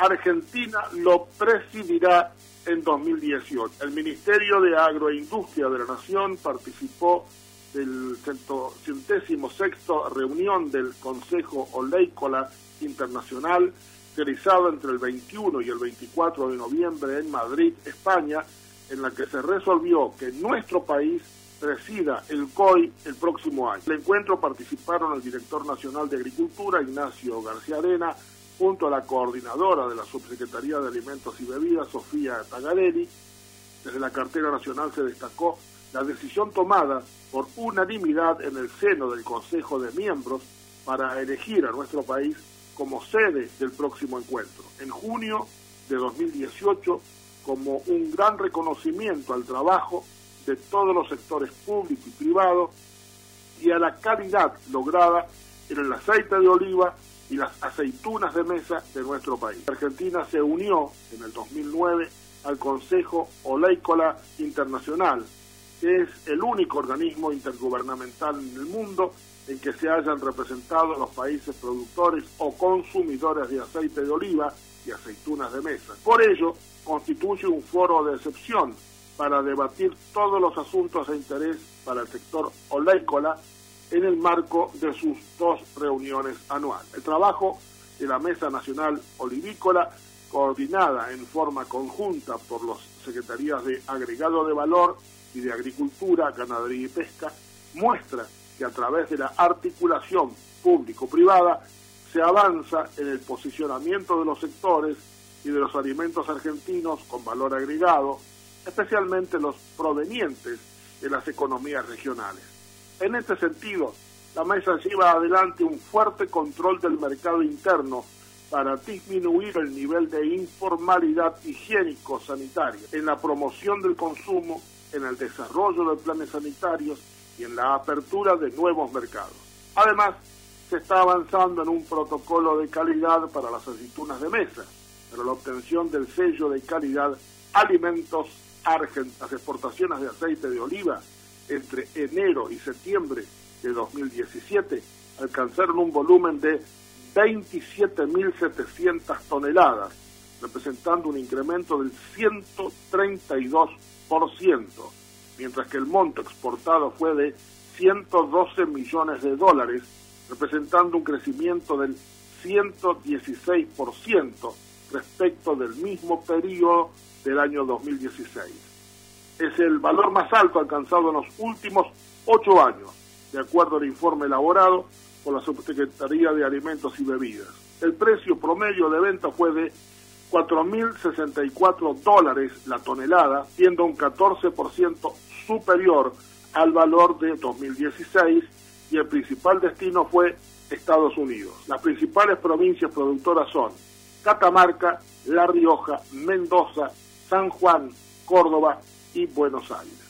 Argentina lo presidirá en 2018. El Ministerio de Agroindustria de la Nación participó del 106ª reunión del Consejo Oleícola Internacional, realizada entre el 21 y el 24 de noviembre en Madrid, España, en la que se resolvió que nuestro país presida el COI el próximo año. En el encuentro participaron el director nacional de Agricultura, Ignacio García Arena, junto a la coordinadora de la Subsecretaría de Alimentos y Bebidas, Sofía Tagarelli. Desde la cartera nacional se destacó la decisión tomada por unanimidad en el seno del Consejo de Miembros para elegir a nuestro país como sede del próximo encuentro, en junio de 2018, como un gran reconocimiento al trabajo de todos los sectores público y privado y a la calidad lograda en el aceite de oliva y las aceitunas de mesa de nuestro país. Argentina se unió en el 2009 al Consejo Oleícola Internacional, que es el único organismo intergubernamental en el mundo en que se hayan representado los países productores o consumidores de aceite de oliva y aceitunas de mesa. Por ello, constituye un foro de excepción para debatir todos los asuntos de interés para el sector oleícola en el marco de sus 2 reuniones anuales. El trabajo de la Mesa Nacional Olivícola, coordinada en forma conjunta por las Secretarías de Agregado de Valor y de Agricultura, Ganadería y Pesca, muestra que a través de la articulación público-privada se avanza en el posicionamiento de los sectores y de los alimentos argentinos con valor agregado, especialmente los provenientes de las economías regionales. En este sentido, la mesa lleva adelante un fuerte control del mercado interno para disminuir el nivel de informalidad higiénico-sanitaria, en la promoción del consumo, en el desarrollo de planes sanitarios y en la apertura de nuevos mercados. Además, se está avanzando en un protocolo de calidad para las aceitunas de mesa, para la obtención del sello de calidad Alimentos Argentinos. Las exportaciones de aceite de oliva entre enero y septiembre de 2017 alcanzaron un volumen de 27.700 toneladas, representando un incremento del 132%, mientras que el monto exportado fue de 112 millones de dólares, representando un crecimiento del 116% respecto del mismo periodo del año 2016. Es el valor más alto alcanzado en los últimos 8 años, de acuerdo al informe elaborado por la Subsecretaría de Alimentos y Bebidas. El precio promedio de venta fue de $4.064 la tonelada, siendo un 14% superior al valor de 2016, y el principal destino fue Estados Unidos. Las principales provincias productoras son Catamarca, La Rioja, Mendoza, San Juan, Córdoba y Buenos Aires.